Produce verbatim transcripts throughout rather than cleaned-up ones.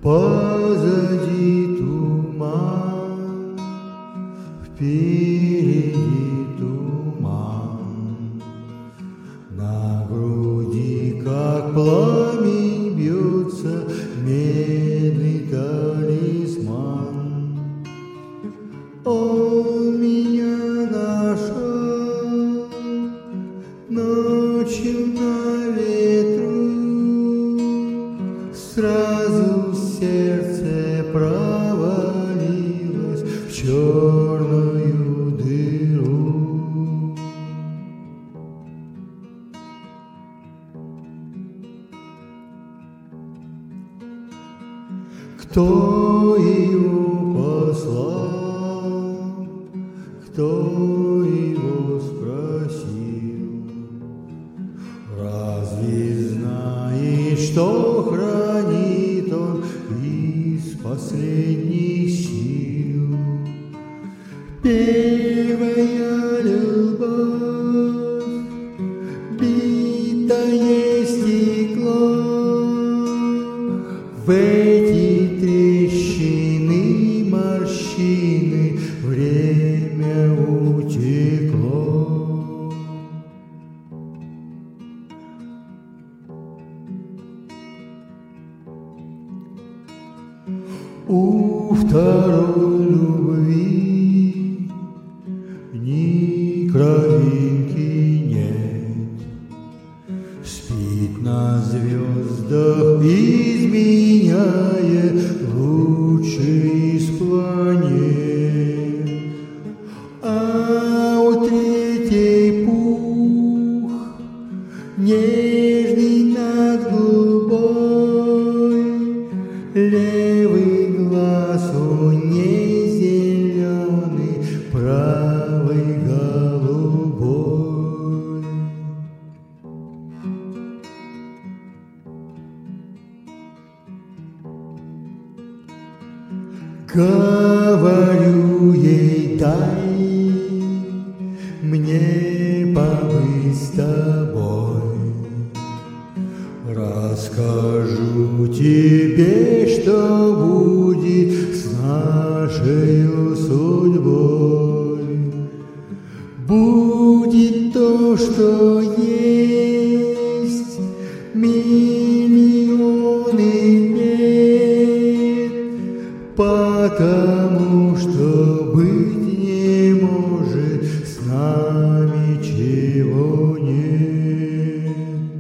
Позади туман, впереди туман, на груди, как пламень, бьется медный талисман. Он меня нашел ночью на ветру, сразу сердце провалилось в черную дыру. Кто его послал, кто его спросил? Разве знаешь, что хранит он из последних сил? Первая любовь, битое стекло, в эти трещины, морщины время утекло. У второй любви ни кровинки нет, спит на звездах, изменяя лучшие из планет. А у третьей пух нежный над голубой, левый глаз у ней зеленый, правый голубой. Говорю ей: дай мне побыть с тобой, расскажу тебе, что будет с нашей судьбой. Будет то, что есть миллионы лет, потому что быть не может с нами чего нет.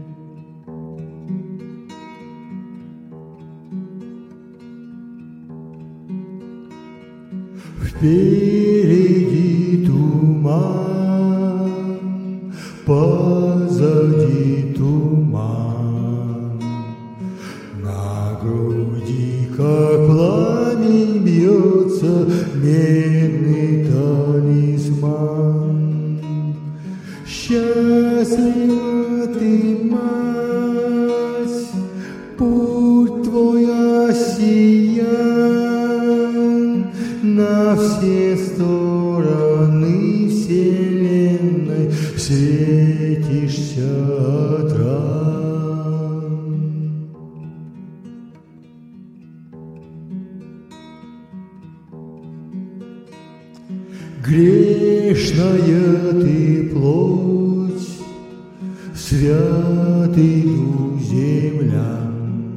Впереди туман, позади туман, на груди, как пламень, бьется медный талисман. Счастлива ты, мать, путь твой осиян, на все стороны вселенной светишься от ран. Грешная ты плоть, святый дух землян,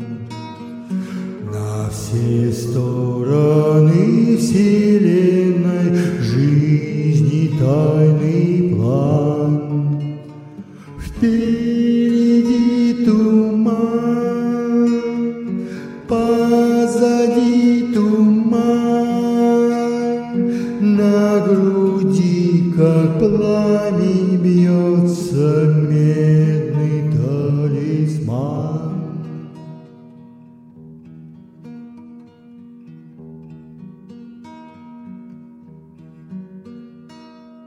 на все стороны вселенной жизни тайный план. Впереди туман, позади туман, на груди, как пламень, бьется медный талисман.